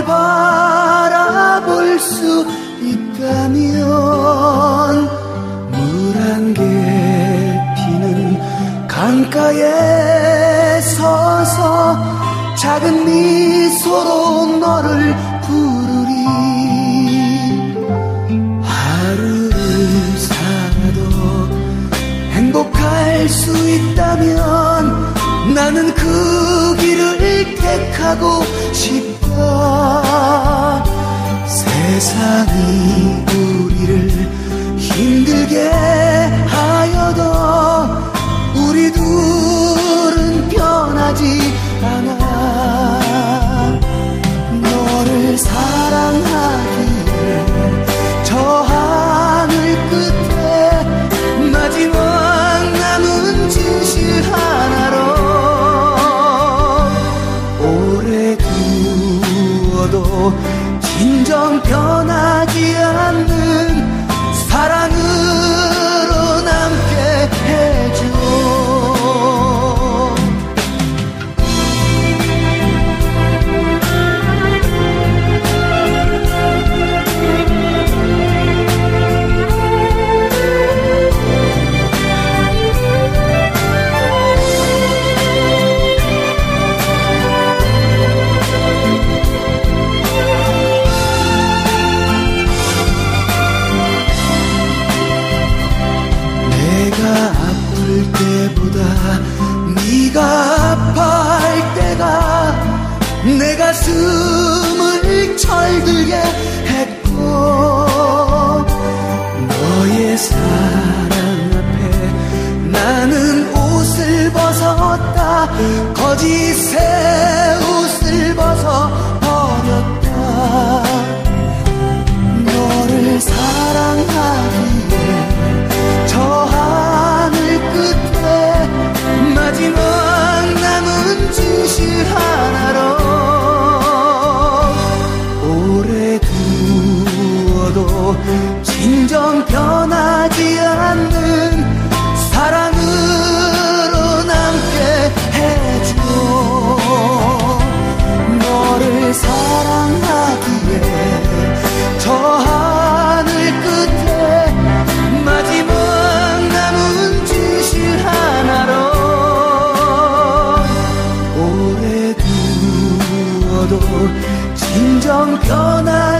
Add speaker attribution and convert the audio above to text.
Speaker 1: 너를 바라볼 수 있다면 물 한 개 피는 강가에 서서 작은 미소로 너를 부르리. 하루를 살아도 행복할 수 있다면 나는 그 길을 택하고 싶다. 세상이 우리를 힘들게 하여도 우리 둘은 변하지 않아. 너를 사랑하기에 저 하늘 끝에 마지막 남은 진실 하나로 오래 두어도 진정 변하지 않는 사랑으로 남게 해줘. 네가 아파할 때가 내 가슴을 철들게 했고 너의 사랑 앞에 나는 옷을 벗었다. 거짓의 옷을 벗어버렸다. 너를 사랑하기에 저 하늘 끝에 마지막 남은 진실 하나로 오래 두어도 진정 변하지 않는 사랑으로 남게 해줘. 너를 사랑하기에 저 하늘 끝에 마지막 남은 진실 하나로 오래 두어도 진정 변하